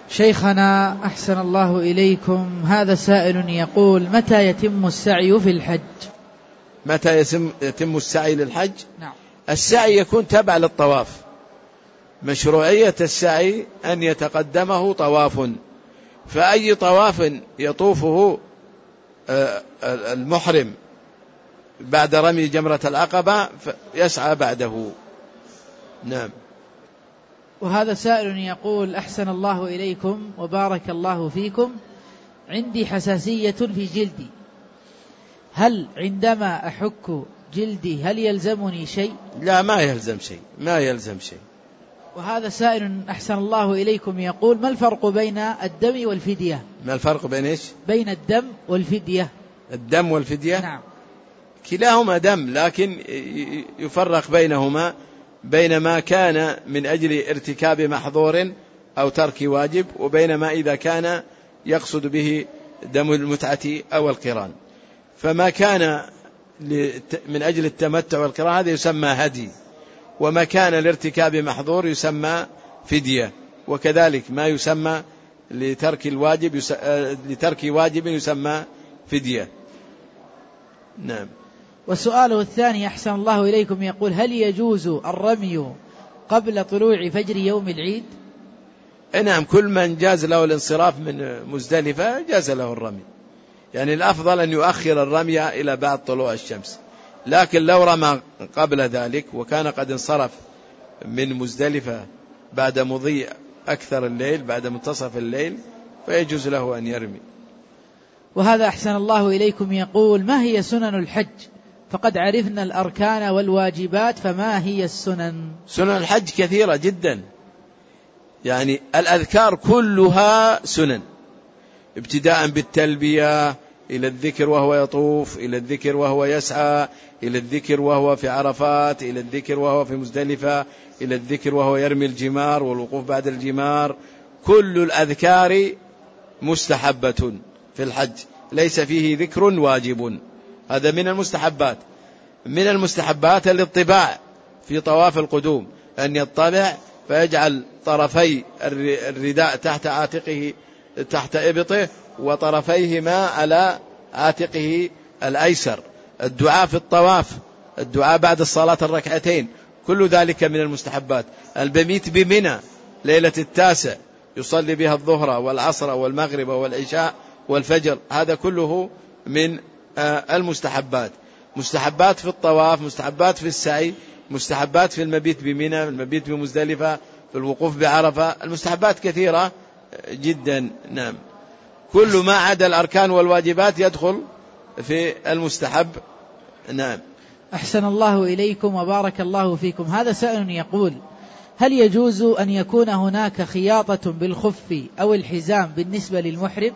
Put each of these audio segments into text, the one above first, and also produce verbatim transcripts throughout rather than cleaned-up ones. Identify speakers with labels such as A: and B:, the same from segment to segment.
A: شيخنا أحسن الله إليكم، هذا سائل يقول: متى يتم السعي في الحج؟
B: متى يتم السعي للحج؟
A: نعم.
B: السعي يكون تبع للطواف. مشروعية السعي أن يتقدمه طواف، فأي طواف يطوفه المحرم بعد رمي جمرة العقبة يسعى بعده. نعم.
A: وهذا سائل يقول: أحسن الله إليكم وبارك الله فيكم، عندي حساسية في جلدي، هل عندما أحك جلدي هل يلزمني شيء؟
B: لا، ما يلزم شيء، ما يلزم شيء.
A: وهذا سائل أحسن الله إليكم يقول: ما الفرق بين الدم والفدية؟
B: ما الفرق بين إيش؟
A: بين الدم والفدية.
B: الدم والفدية؟
A: نعم.
B: كلاهما دم، لكن يفرق بينهما بين ما كان من أجل ارتكاب محظور أو ترك واجب، وبين ما إذا كان يقصد به دم المتعة أو القران. فما كان من أجل التمتع والقران هذا يسمى هدي، وما كان لارتكاب محظور يسمى فدية، وكذلك ما يسمى لترك الواجب يس... لترك واجب يسمى فدية. نعم.
A: وسؤاله الثاني أحسن الله إليكم يقول: هل يجوز الرمي قبل طلوع فجر يوم العيد؟
B: نعم، كل من جاز له الانصراف من مزدلفة جاز له الرمي، يعني الأفضل أن يؤخر الرمي إلى بعد طلوع الشمس، لكن لو رمى قبل ذلك وكان قد انصرف من مزدلفة بعد مضي أكثر الليل بعد منتصف الليل فيجوز له أن يرمي.
A: وهذا أحسن الله إليكم يقول: ما هي سنن الحج؟ فقد عرفنا الأركان والواجبات، فما هي السنن؟
B: سنن الحج كثيرة جدا، يعني الأذكار كلها سنن، ابتداء بالتلبية إلى الذكر وهو يطوف، إلى الذكر وهو يسعى، إلى الذكر وهو في عرفات، إلى الذكر وهو في مزدلفة، إلى الذكر وهو يرمي الجمار والوقوف بعد الجمار. كل الأذكار مستحبة في الحج، ليس فيه ذكر واجب، هذا من المستحبات. من المستحبات الاطباع في طواف القدوم، أن يطبع فيجعل طرفي الرداء تحت عاتقه تحت إبطه وطرفيهما على عاتقه الأيسر. الدعاء في الطواف، الدعاء بعد الصلاة الركعتين، كل ذلك من المستحبات. المبيت بمنى ليلة التاسع يصلي بها الظهر والعصر والمغرب والعشاء والفجر، هذا كله من المستحبات. مستحبات في الطواف، مستحبات في السعي، مستحبات في المبيت بمنى، المبيت بمزدلفة، في الوقوف بعرفة، المستحبات كثيرة جدا. نعم. كل ما عدا الأركان والواجبات يدخل في المستحب. نعم.
A: أحسن الله إليكم وبارك الله فيكم، هذا سائل يقول: هل يجوز أن يكون هناك خياطة بالخف أو الحزام بالنسبة للمحرم؟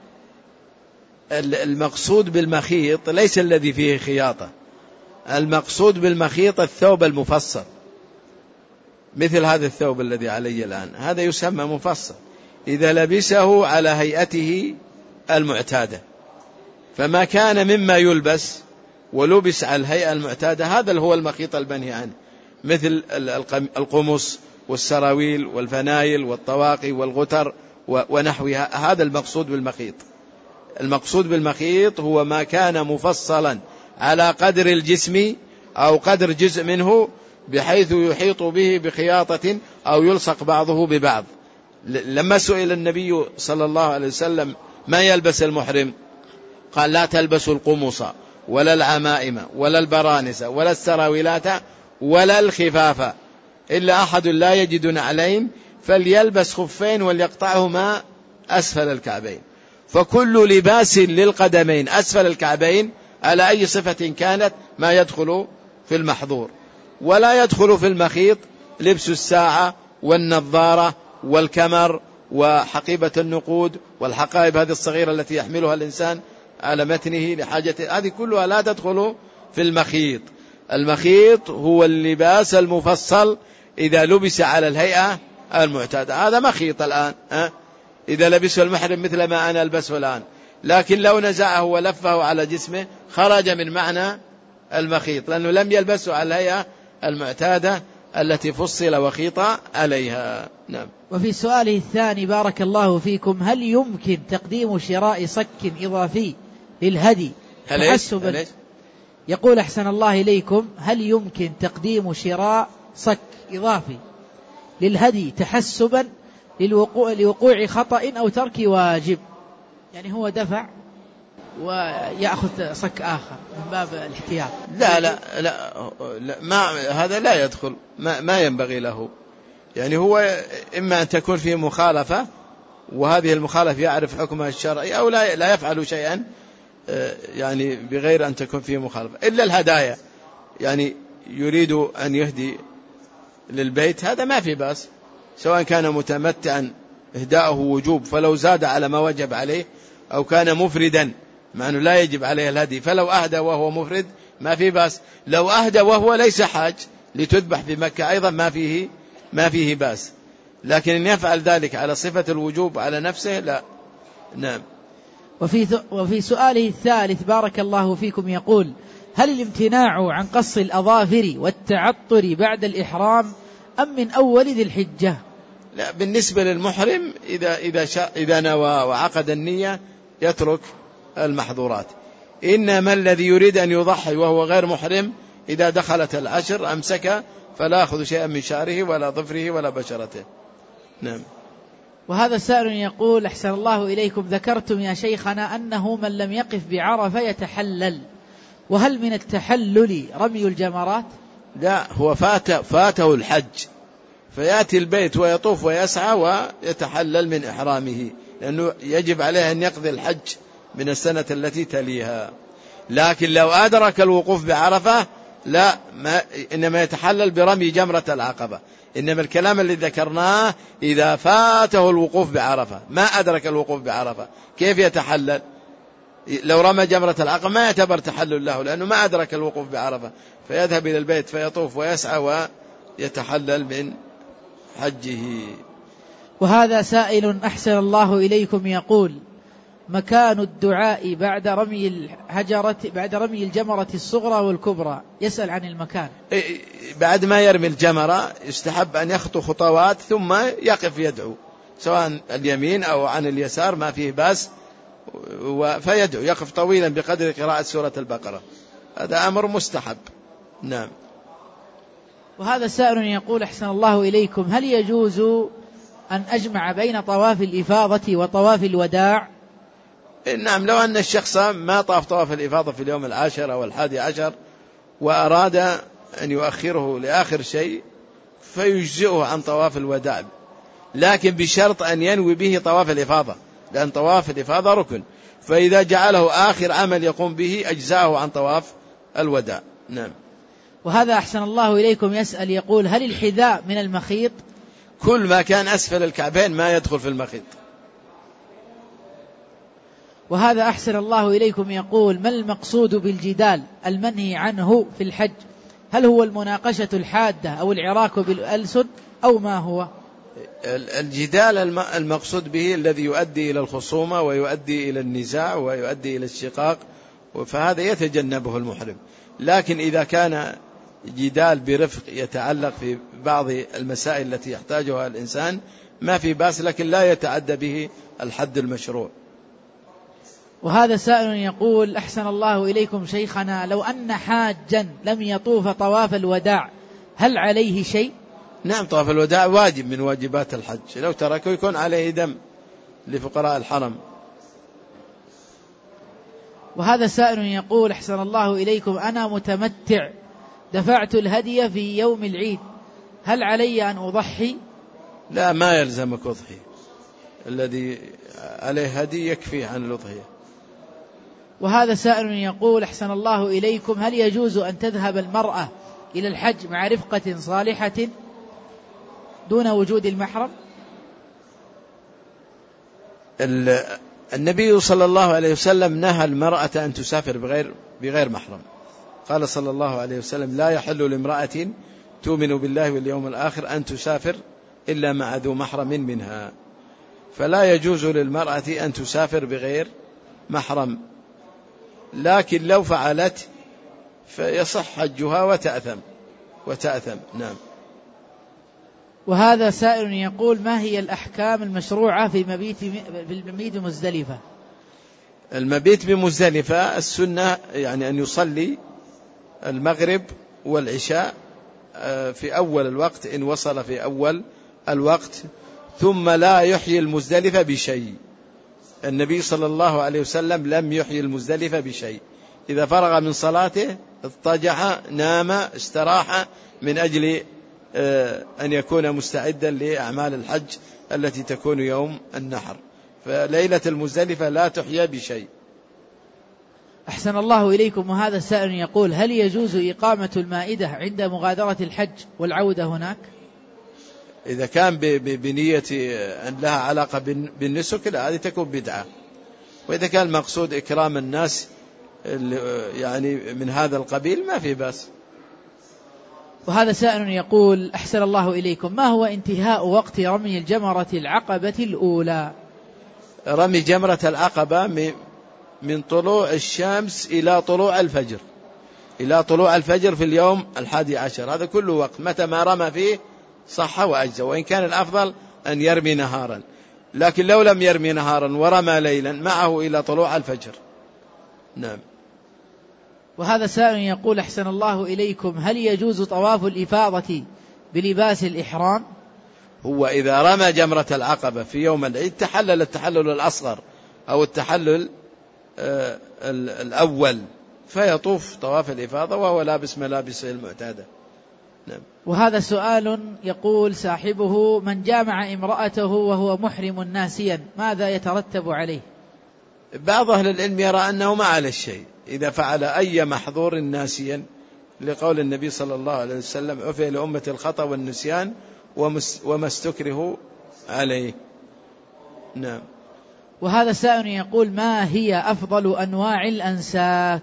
B: المقصود بالمخيط ليس الذي فيه خياطة، المقصود بالمخيط الثوب المفصل، مثل هذا الثوب الذي علي الآن، هذا يسمى مفصل إذا لبسه على هيئته المعتادة. فما كان مما يلبس ولبس على الهيئة المعتادة هذا هو المخيط المنهي عنه، مثل القمص والسراويل والفنايل والطواقي والغتر ونحوها، هذا المقصود بالمخيط. المقصود بالمخيط هو ما كان مفصلا على قدر الجسم أو قدر جزء منه بحيث يحيط به بخياطة أو يلصق بعضه ببعض. لما سئل النبي صلى الله عليه وسلم ما يلبس المحرم قال: لا تلبسوا القمص ولا العمائم ولا البرانس ولا السراويلات ولا الخفاف إلا أحد لا يجد نعلين فليلبس خفين وليقطعهما أسفل الكعبين. فكل لباس للقدمين أسفل الكعبين على أي صفة كانت ما يدخل في المحظور. ولا يدخل في المخيط لبس الساعة والنظارة والكمر وحقيبة النقود والحقائب هذه الصغيرة التي يحملها الإنسان على متنه لحاجته، هذه كلها لا تدخل في المخيط. المخيط هو اللباس المفصل إذا لبس على الهيئة المعتادة، هذا مخيط الآن أه؟ إذا لبسه المحرم مثل ما أنا ألبسه الآن، لكن لو نزعه ولفه على جسمه خرج من معنى المخيط، لأنه لم يلبسه على الهيئة المعتادة التي فصل وخيط عليها. نعم.
A: وفي سؤاله الثاني بارك الله فيكم: هل يمكن تقديم شراء صك إضافي للهدي تحسبا؟ يقول أحسن الله إليكم: هل يمكن تقديم شراء صك إضافي للهدي تحسبا للوقوع لوقوع خطأ أو ترك واجب؟ يعني هو دفع ويأخذ صك آخر من باب الاحتياط.
B: لا لا لا, لا ما هذا لا يدخل، ما, ما ينبغي له. يعني هو إما أن تكون فيه مخالفة وهذه المخالفة يعرف حكمها الشرعي، أو لا لا يفعل شيئا يعني بغير أن تكون فيه مخالفة. إلا الهدايا، يعني يريد أن يهدي للبيت، هذا ما في بأس، سواء كان متمتعا إهداؤه وجوب فلو زاد على ما وجب عليه، أو كان مفردا مع أنه لا يجب عليه الهدي فلو أهدى وهو مفرد ما في بأس. لو أهدى وهو ليس حاج لتذبح في مكة أيضا ما فيه ما فيه بأس، لكن إن يفعل ذلك على صفة الوجوب على نفسه لا. نعم.
A: وفي وفي سؤاله الثالث بارك الله فيكم يقول: هل الامتناع عن قص الأظافر والتعطر بعد الإحرام أم من أول ذي الحجة؟
B: لا، بالنسبة للمحرم إذا إذا شاء إذا نوى وعقد النية يترك المحظورات. إنما الذي يريد أن يضحي وهو غير محرم إذا دخلت العشر أمسك فلا يأخذ شيئا من شعره ولا ظفره ولا بشرته. نعم.
A: وهذا سائل يقول: أحسن الله إليكم، ذكرتم يا شيخنا أنه من لم يقف بعرفة يتحلل، وهل من التحلل رمي الجمرات؟
B: لا، هو فات فاته الحج فيأتي البيت ويطوف ويسعى ويتحلل من إحرامه، لأنه يجب عليه أن يقضي الحج من السنة التي تليها. لكن لو أدرك الوقوف بعرفة لا، ما إنما يتحلل برمي جمرة العقبة. إنما الكلام اللي ذكرناه إذا فاته الوقوف بعرفة، ما أدرك الوقوف بعرفة كيف يتحلل؟ لو رمى جمرة العقبة ما يعتبر تحلل له، لأنه ما أدرك الوقوف بعرفة، فيذهب إلى البيت فيطوف ويسعى ويتحلل من حجه.
A: وهذا سائل أحسن الله إليكم يقول: مكان الدعاء بعد رمي الحجرة بعد رمي الجمرة الصغرى والكبرى، يسأل عن المكان.
B: بعد ما يرمي الجمرة يستحب أن يخطو خطوات ثم يقف يدعو، سواء اليمين أو عن اليسار ما فيه باس، فيدعو يقف طويلا بقدر قراءة سورة البقرة، هذا أمر مستحب. نعم.
A: وهذا سائل يقول: أحسن الله إليكم، هل يجوز أن أجمع بين طواف الإفاضة وطواف الوداع؟
B: نعم، لو أن الشخص ما طاف طواف الإفاضة في اليوم العاشر أو الحادي عشر وأراد أن يؤخره لآخر شيء فيجزئه عن طواف الوداع، لكن بشرط أن ينوي به طواف الإفاضة، لأن طواف الإفاضة ركن، فإذا جعله آخر عمل يقوم به أجزاءه عن طواف الوداع. نعم.
A: وهذا أحسن الله إليكم يسأل يقول: هل الحذاء من المخيط؟
B: كل ما كان أسفل الكعبين ما يدخل في المخيط.
A: وهذا أحسن الله إليكم يقول: ما المقصود بالجدال المنهي عنه في الحج؟ هل هو المناقشة الحادة أو العراك بالألسن أو ما هو؟
B: الجدال المقصود به الذي يؤدي إلى الخصومة ويؤدي إلى النزاع ويؤدي إلى الشقاق، فهذا يتجنبه المحرم. لكن إذا كان جدال برفق يتعلق في بعض المسائل التي يحتاجها الإنسان ما في باس، لكن لا يتعدى به الحد المشروع.
A: وهذا سائل يقول: أحسن الله إليكم شيخنا، لو أن حاجا لم يطوف طواف الوداع هل عليه شيء؟
B: نعم، طواف الوداع واجب من واجبات الحج، لو تركه يكون عليه دم لفقراء الحرم.
A: وهذا سائل يقول: أحسن الله إليكم، أنا متمتع دفعت الهدي في يوم العيد، هل علي أن أضحي؟
B: لا، ما يلزمك أضحي، الذي عليه هدي يكفي عن الأضحية.
A: وهذا سائل يقول: أحسن الله إليكم، هل يجوز أن تذهب المرأة إلى الحج مع رفقة صالحة دون وجود المحرم؟
B: النبي صلى الله عليه وسلم نهى المرأة أن تسافر بغير بغير محرم. قال صلى الله عليه وسلم: لا يحل لامرأة تؤمن بالله واليوم الآخر أن تسافر إلا مع ذو محرم منها، فلا يجوز للمرأة أن تسافر بغير محرم، لكن لو فعلت فيصح حجها وتأثم وتأثم. نعم.
A: وهذا سائل يقول: ما هي الأحكام المشروعة في المبيت في المبيت بمزدلفة؟
B: المبيت بمزدلفة السنة يعني أن يصلي المغرب والعشاء في أول الوقت إن وصل في أول الوقت، ثم لا يحيي المزدلفة بشيء. النبي صلى الله عليه وسلم لم يحيي المزدلفة بشيء، إذا فرغ من صلاته اضطجع نام استراح من أجل أن يكون مستعدا لأعمال الحج التي تكون يوم النحر. فليلة المزدلفة لا تحيى بشيء.
A: أحسن الله إليكم. وهذا السائل يقول: هل يجوز إقامة المائدة عند مغادرة الحج والعودة هناك؟
B: إذا كان بنية أن لها علاقة بالنسك لا، هذه تكون بدعة. وإذا كان المقصود إكرام الناس يعني من هذا القبيل ما في بأس.
A: وهذا سائل يقول: أحسن الله إليكم، ما هو انتهاء وقت رمي الجمرة العقبة الأولى؟
B: رمي جمرة العقبة من طلوع الشمس إلى طلوع الفجر، إلى طلوع الفجر في اليوم الحادي عشر، هذا كله وقت. متى ما رمى فيه صح وأجزى، وإن كان الأفضل أن يرمي نهارا، لكن لو لم يرمي نهارا ورمى ليلا معه إلى طلوع الفجر. نعم.
A: وهذا سائل يقول: أحسن الله إليكم، هل يجوز طواف الإفاضة بلباس الإحرام؟
B: هو إذا رمى جمرة العقبة في يوم العيد تحلل التحلل الأصغر أو التحلل آه الأول، فيطوف طواف الإفاضة وهو لابس ملابسه المعتادة. نعم.
A: وهذا سؤال يقول صاحبه: من جامع امرأته وهو محرم ناسيا ماذا يترتب عليه؟
B: بعض أهل العلم يرى أنه ما على الشيء إذا فعل أي محظور ناسيا، لقول النبي صلى الله عليه وسلم: عفي لأمة الخطأ والنسيان وما استكره عليه. نعم.
A: وهذا سائل يقول: ما هي أفضل أنواع الأنساك؟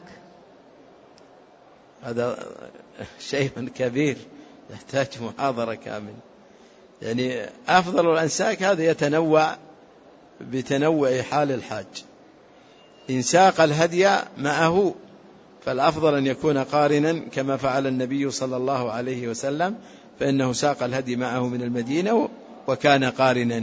B: هذا شيء كبير يحتاج محاضرة كاملة. يعني أفضل الأنساك هذا يتنوع بتنوع حال الحاج. إن ساق الهدي معه فالأفضل أن يكون قارنا كما فعل النبي صلى الله عليه وسلم، فإنه ساق الهدي معه من المدينة وكان قارنا.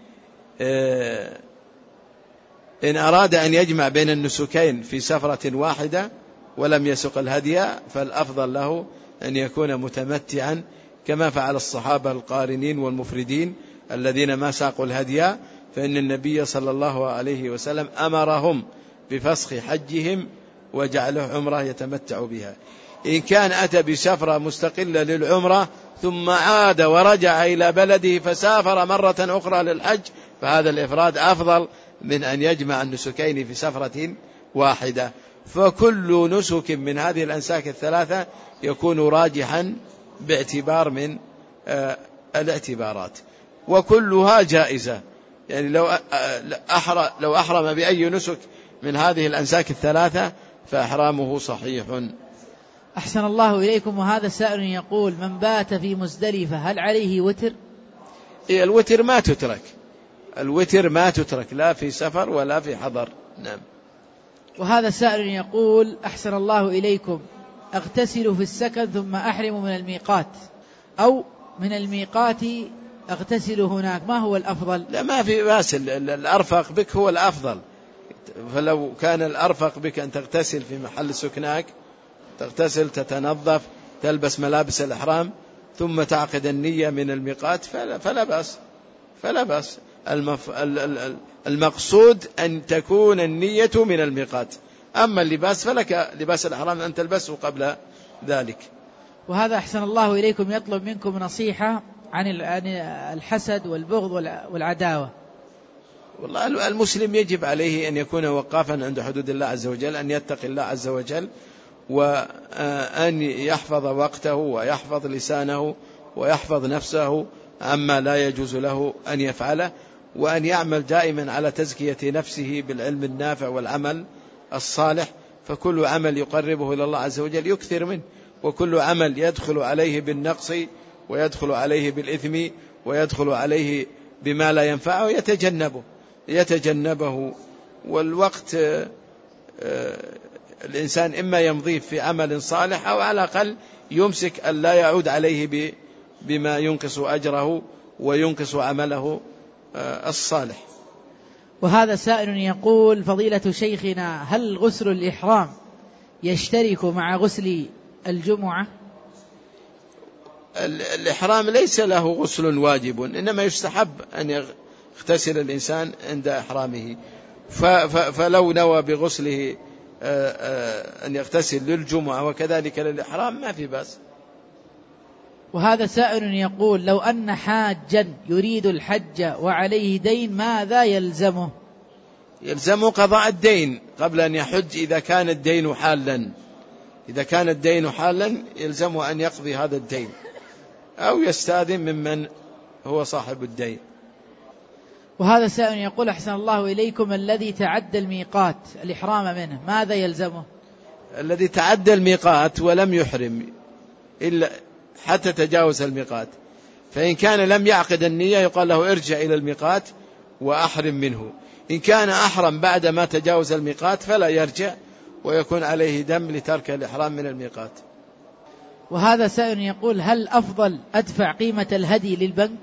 B: إن أراد أن يجمع بين النسكين في سفرة واحدة ولم يسق الهدي فالأفضل له أن يكون متمتعا كما فعل الصحابة القارنين والمفردين الذين ما ساقوا الهدي، فإن النبي صلى الله عليه وسلم أمرهم بفسخ حجهم وجعله عمره يتمتع بها. إن كان أتى بسفرة مستقلة للعمرة ثم عاد ورجع إلى بلده فسافر مرة أخرى للحج فهذا الإفراد أفضل من أن يجمع النسكين في سفرة واحدة. فكل نسك من هذه الأنساك الثلاثة يكون راجحا باعتبار من الاعتبارات، وكلها جائزة. يعني لو أحرم, لو أحرم بأي نسك من هذه الأنساك الثلاثة فإحرامه صحيح.
A: أحسن الله إليكم. وهذا سائل يقول: من بات في مزدلفة هل عليه وتر؟
B: إيه، الوتر ما تترك، الوتر ما تترك لا في سفر ولا في حضر. نعم.
A: وهذا سائل يقول: أحسن الله إليكم، أغتسل في السكن ثم أحرم من الميقات، أو من الميقات أغتسل هناك، ما هو الأفضل؟
B: لا، ما في باس، الأرفق بك هو الأفضل. فلو كان الأرفق بك أن تغتسل في محل سكناك، تغتسل تتنظف تلبس ملابس الإحرام ثم تعقد النية من الميقات فلا, فلا بأس فلا بأس. المف... المقصود أن تكون النية من الميقات، أما اللباس فلك لباس الإحرام أن تلبسه قبل ذلك.
A: وهذا أحسن الله إليكم يطلب منكم نصيحة عن الحسد والبغض والعداوة.
B: والله المسلم يجب عليه أن يكون وقافا عند حدود الله عز وجل، أن يتقي الله عز وجل، وأن يحفظ وقته ويحفظ لسانه ويحفظ نفسه عما لا يجوز له أن يفعله، وأن يعمل دائما على تزكية نفسه بالعلم النافع والعمل الصالح. فكل عمل يقربه إلى الله عز وجل يكثر منه، وكل عمل يدخل عليه بالنقص ويدخل عليه بالإثم ويدخل عليه بما لا ينفعه يتجنبه يتجنبه والوقت الإنسان إما يمضي في عمل صالح أو على الأقل يمسك أن لا يعود عليه بما ينقص أجره وينقص عمله الصالح.
A: وهذا سائل يقول: فضيلة شيخنا، هل غسل الإحرام يشترك مع غسل الجمعة؟
B: الإحرام ليس له غسل واجب، إنما يستحب أن يغتسل الإنسان عند إحرامه، فلو نوى بغسله أن يغتسل للجمعة وكذلك للإحرام ما في بأس.
A: وهذا سائل يقول: لو أن حاجا يريد الحج وعليه دين ماذا يلزمه؟
B: يلزمه قضاء الدين قبل أن يحج إذا كان الدين حالا. إذا كان الدين حالا يلزمه أن يقضي هذا الدين أو يستأذن ممن هو صاحب الدين.
A: وهذا سائل يقول: أحسن الله إليكم، الذي تعدى الميقات الإحرام منه ماذا يلزمه؟
B: الذي تعدى الميقات ولم يحرم إلا حتى تجاوز الميقات، فإن كان لم يعقد النية يقال له ارجع إلى الميقات وأحرم منه. إن كان أحرم بعد ما تجاوز الميقات فلا يرجع ويكون عليه دم لترك الإحرام من الميقات.
A: وهذا سائل يقول: هل أفضل أدفع قيمة الهدي للبنك؟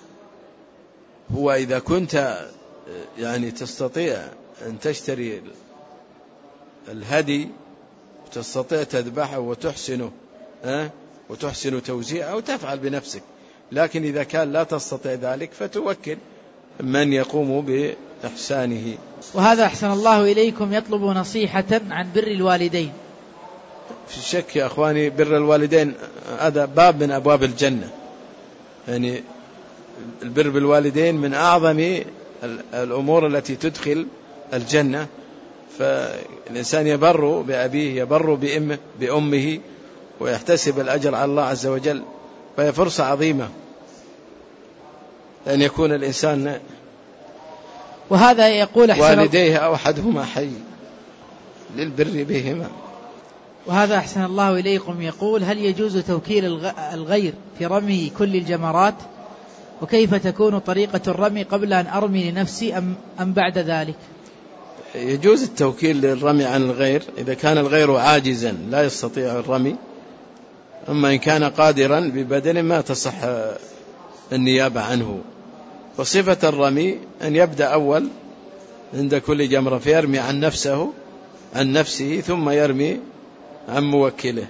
B: هو إذا كنت يعني تستطيع أن تشتري الهدي وتستطيع تذبحه وتحسنه أه؟ وتحسن توزيعه وتفعل بنفسك، لكن إذا كان لا تستطيع ذلك فتوكل من يقوم بإحسانه.
A: وهذا أحسن الله إليكم يطلب نصيحة عن بر الوالدين.
B: في شك يا أخواني، بر الوالدين هذا باب من أبواب الجنة، يعني البر بالوالدين من أعظم الأمور التي تدخل الجنة، فالإنسان يبر بأبيه يبر بأمه, بأمه ويحتسب الأجر على الله عز وجل، فهي فرصة عظيمة أن يكون الإنسان
A: وهذا يقول أحسن
B: والديه أو أحدهما حي للبر بهما.
A: وهذا أحسن الله إليكم يقول: هل يجوز توكيل الغير في رمي كل الجمرات؟ وكيف تكون طريقة الرمي قبل أن أرمي لنفسي أم, أم بعد ذلك؟
B: يجوز التوكيل للرمي عن الغير إذا كان الغير عاجزا لا يستطيع الرمي، أما إن كان قادرا ببدن ما تصح النيابة عنه. وصفة الرمي أن يبدأ أول عند كل جمرة فيرمي عن نفسه عن نفسه ثم يرمي عن موكله.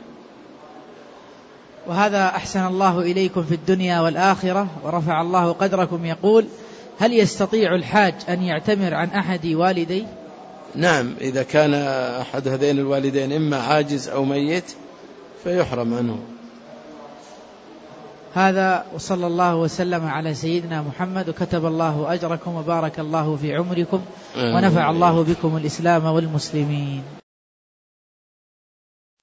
A: وهذا أحسن الله إليكم في الدنيا والآخرة ورفع الله قدركم يقول: هل يستطيع الحاج أن يعتمر عن أحد والديه؟
B: نعم، إذا كان أحد هذين الوالدين إما عاجز أو ميت فيحرم عنه.
A: هذا وصلى الله وسلم على سيدنا محمد، وكتب الله أجركم وبارك الله في عمركم ونفع الله بكم الإسلام والمسلمين.